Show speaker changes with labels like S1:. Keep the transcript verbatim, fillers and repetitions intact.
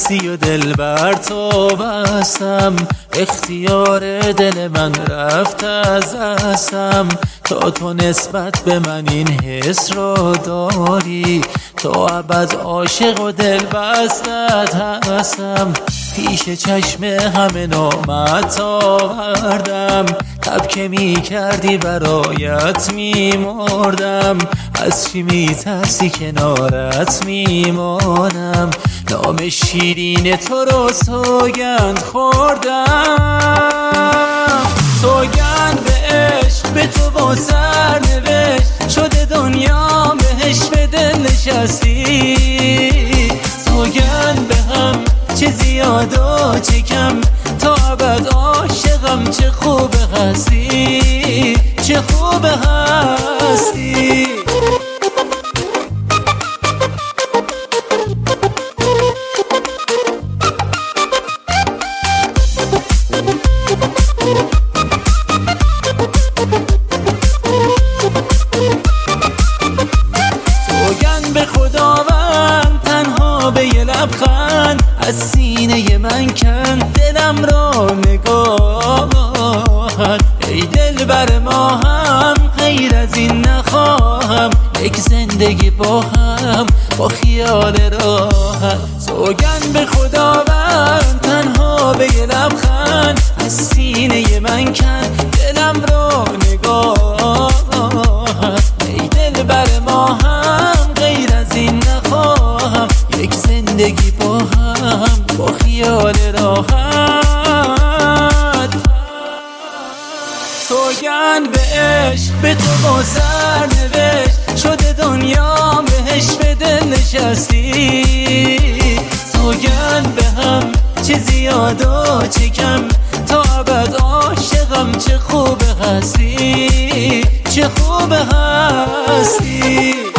S1: هستی و دل بر تو بستم، اختیار دل من رفت از دستم. تا تو نسبت به من این حس رو داری، تا ابد عاشق و دل بستت هستم. پیش چشم همه نامت آوردم، تب که می کردی برایت می مردم. از چی می ترسی کنارت می مانم، نام شیرین تو رو سوگند خوردم. سوگند به عشق به تو با سر نوشت، شده دنیا بهش به دل نشستی. سوگند به هم چه زیاد و چه کم، تا ابد عاشقم چه خوب هستی، چه خوب هستی. سوگند به خداوند تنها به یه لبخند، از سینه من کن دلم را نگاهت. ای دل بر ما هم غیر از این نخواهم، یک زندگی با هم با خیال راحت. سوگند به خداوند تنها به یه لبخند، از سینه من کن دلم را نگاهت. ای دل بر ما هم غیر از این نخواهم، یک زندگی با هم با خیال راحت. سوگند به عشق به تو با سر نوشت، شده دنیا بهش به دل نشستی. سوگند به هم چه زیاد و چه کم، تا ابد عاشقم چه خوب هستی، چه خوب هستی.